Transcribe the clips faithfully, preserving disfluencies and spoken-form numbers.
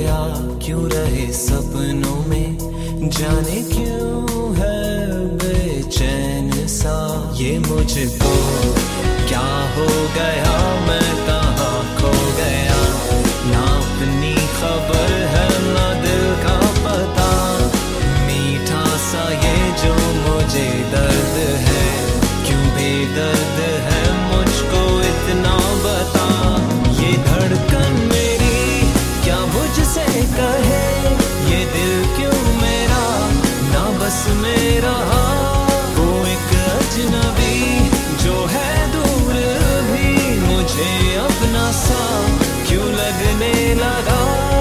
या क्यों रहे सपनों में, जाने क्यों है बेचैन सा ये मुझको। क्या हो गया, मैं कहाँ खो गया, ना अपनी खबर है ना दिल का पता। मीठा सा ये जो मुझे दर्द है, क्यों बेदर्द है मुझको इतना बता। ये धड़कन मेरी क्या मुझसे कहे, ये दिल क्यों मेरा ना बस मेरा। वो एक अजनबी जो है दूर भी, मुझे अपना सा क्यों लगने लगा।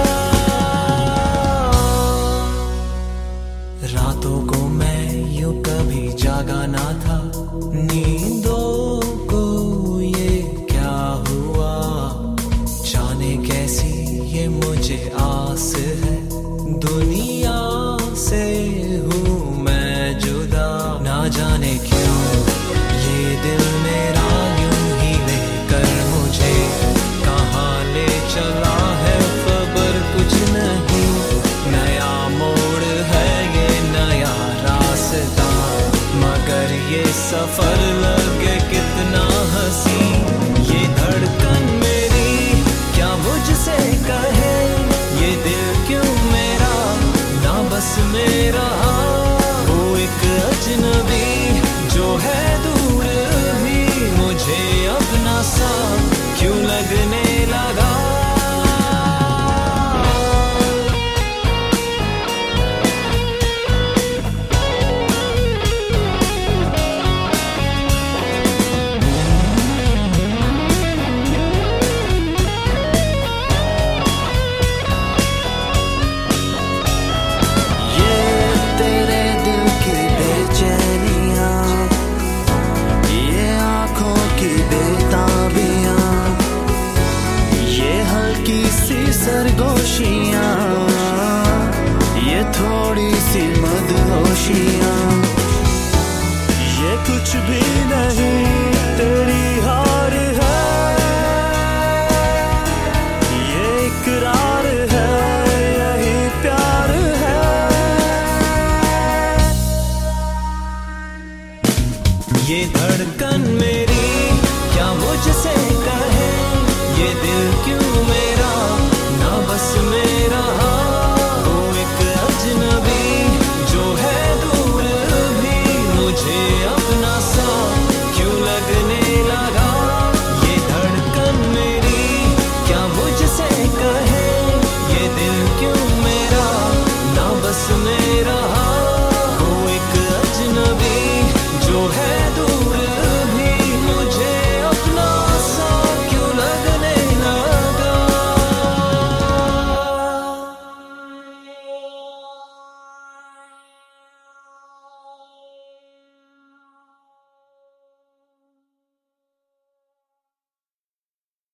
रातों को मैं यूं कभी जागा ना था, नींदों को ये क्या हुआ, जाने कैसी ये मुझे आस है। दुनिया से हूँ मैं जुदा, ना जाने क्यों